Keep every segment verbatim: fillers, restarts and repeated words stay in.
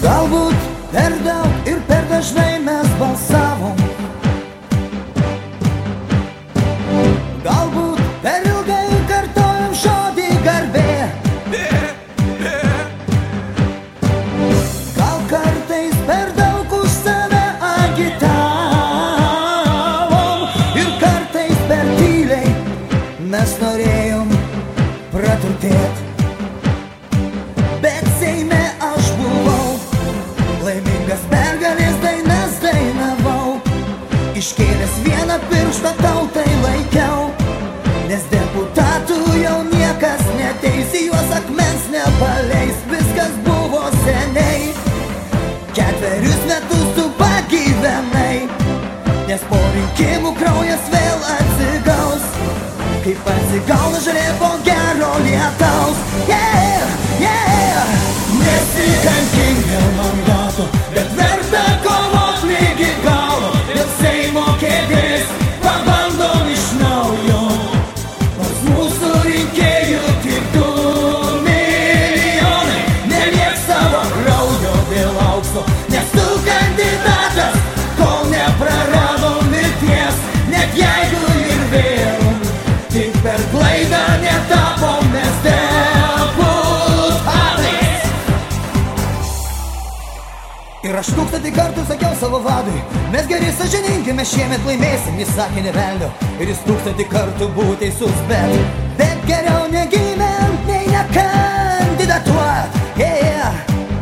Galbūt per daug ir per dažnai mes balsavom, galbūt per ilgai kartojom žodį garbė. Gal kartais per daug už save agitavom ir kartais per tyliai mes norėjom praturtėt. Bet Seime aš buvau laimingas, pergalės dainas dainavau, iškėlęs vieną pirštą tautai laikiau, nes deputatų jau niekas neteis, į juos akmens nepaleis, viskas buvo seniai. Ketverius metus tu pagyvenai, nes po rinkimų kraujas vėl atsigaus, kaip atsigauna žolė po gero lietaus. Yeah, yeah. Nesikankink dėl mandato, bet verta kovot lygi galo, dėl Seimo kėdės pabandom iš naujo. Nors mūsų rinkėjų tik du milijonai neliek savo kraujo dėl aukso, nes tu kandidatas, kol nepraradom vilties, net jeigu ir vėl tik per klaidą netapom mes deputatais. Ir aš tūkstantį kartų sakiau savo vadui, mes geri sąžiningi, mes šiemet laimėsim, jis sakė ne velnio, ir jis tūkstantį kartų buvo teisus, bet bet geriau negyvent, nei nekandidatuot. Yeah.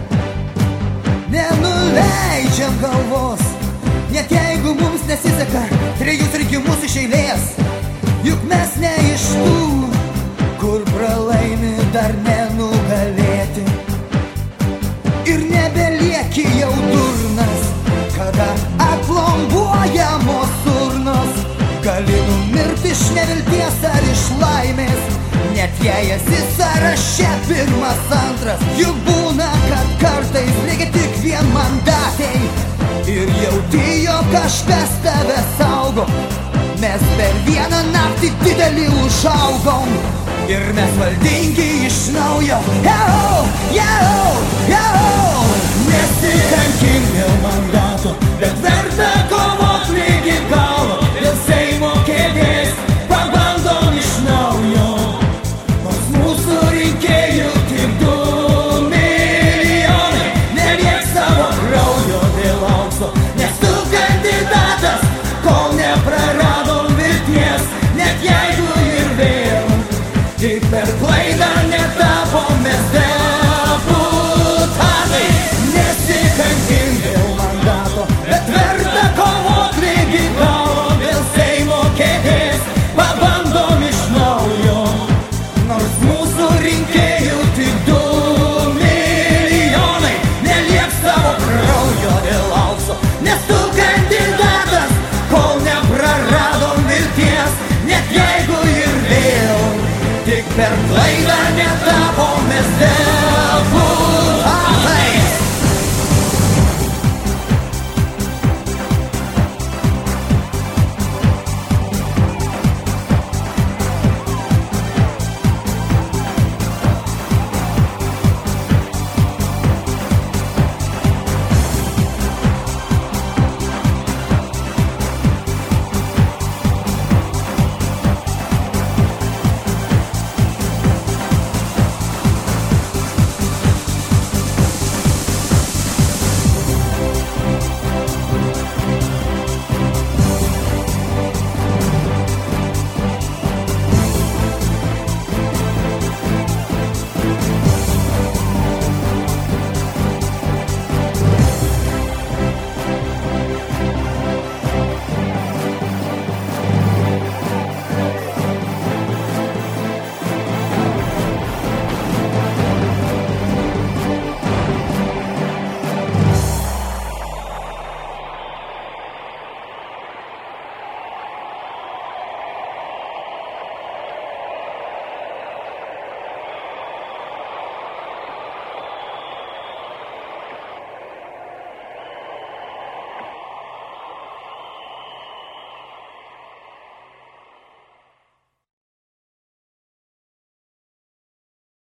Nenuleidžiam galvos, net jeigu mums nesiseka trejus rinkimus iš eilės, juk mes ne iš tų, kur pralaimi dar nenugalėti. Ir nebelieki jau durnas, kada aplombuojamos urnos. Gali numirti iš nevilties ar iš laimės, net jei esi sąraše pirmas, antras. Juk būna, kad kartais lieki tik vienmandatei ir jauti, jog kažkas tave saugo. Mes per vieną naktį didelį užaugom ir mes valdingi iš naujo. Jau, jau,